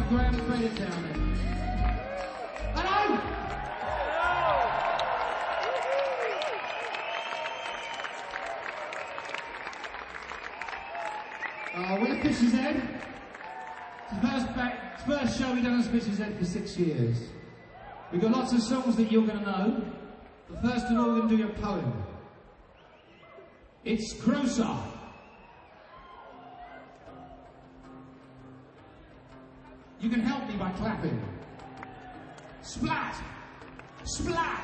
Graham Credit down there. Hello! We're Fish's Head. It's the first show we've done as Fish's Head for 6 years. We've got lots of songs that you're going to know. But first of all, we're going to do your poem. It's Cruiser. You can help me by clapping. Splat! Splat!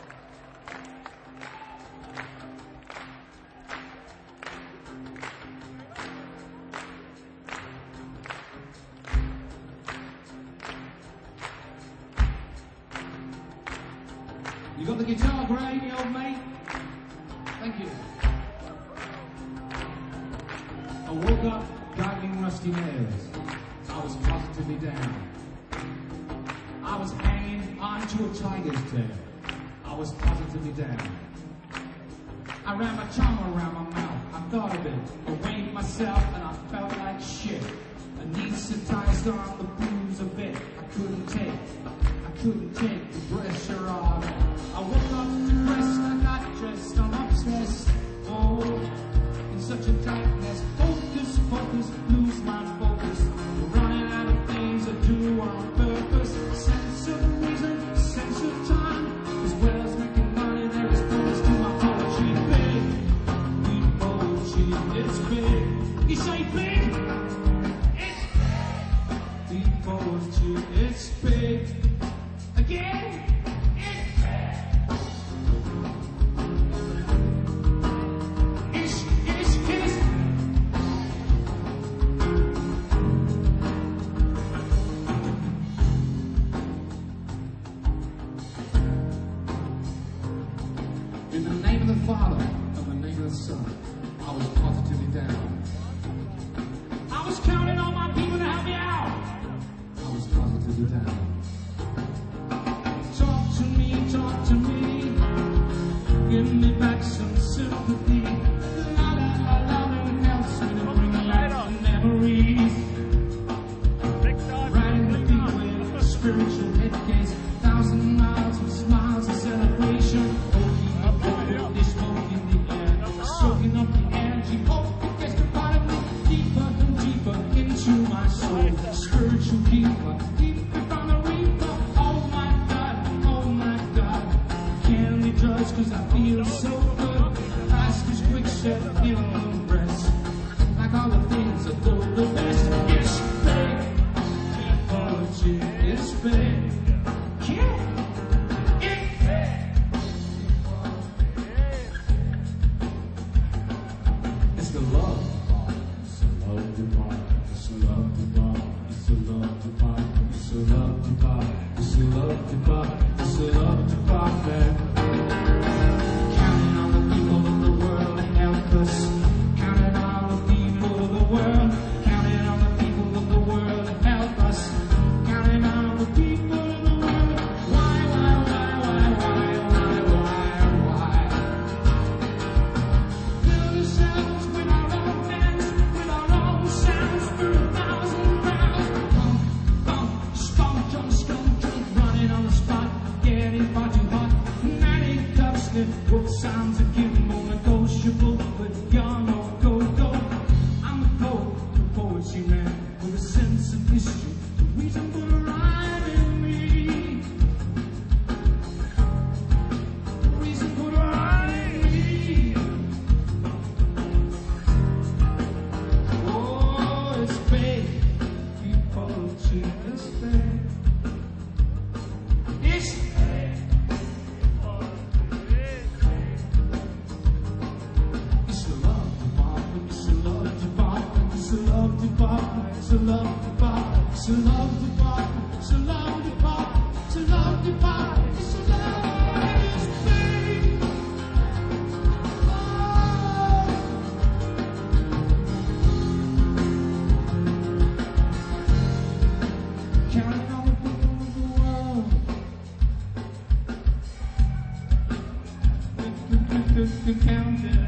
You got the guitar, Gray, you old mate? Thank you. I woke up driving rusty nails. I was positively down. I was hanging onto a tiger's tail. I was positively down. I ran my tongue around my mouth. I thought of it. I weighed myself and I felt like shit. Anesthetized on the blues of it. I couldn't take the pressure off. I woke up depressed, I got dressed, I'm obsessed. Oh, in such a darkness. Focus, focus, lose my focus. Running out of things I do on purpose. Sense of reason, sense of time. As well as making money, there is purpose to my poetry. Big poetry, it's big. You say big? It's big. Big poetry, it's big. Again? In the name of the Father, and the name of the Son, I was positively down. I was counting on my people to help me out. I was positively down. Talk to me, give me back some sympathy. Nothing else will bring back memories. Riding the beat with a spiritual head case, 1,000 miles of smiles and celebration. Soaking up the energy, hope it gets deposited deeper and deeper into my soul. Spiritual keeper, deeper from the reaper. Oh my God, can't be judged cause I feel so good. Fast as quick set in the breast. Like all the things I do the best. It's big, poetry, it's big. Yeah. It's the love department. It's the love department. It's the love department. It's the love department. It's the love department. It's the love department. It's the love department. Counting on the people of the world to help us. Counting on the people of the world. Counting on the people of the world to help us. Counting on the people of the world. Why? Fill yourselves with our own hands, with our own sounds for 1,000 rounds. Pump, skunk, running on the spot, getting far too hot. 90 cups, what sounds are given more negotiable, but you're no go. I'm the poetry man, with a sense of history, the reason for the rhyme in me. The reason for the rhyme in me. Oh, it's big, deep poetry, it's big. It's big. It's the love department, it's the love department, it's the love department, it's the love department, it's the love department, it's the love department, it's the love department, it's the love, it's big. Counting on the people of the world. Counting.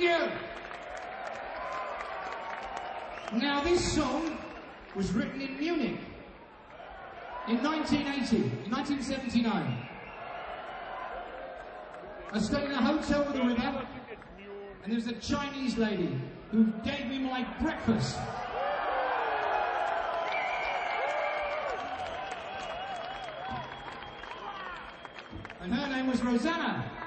you. Now, this song was written in Munich in 1979. I stayed in a hotel with the river, and there was a Chinese lady who gave me my breakfast. And her name was Rosanna.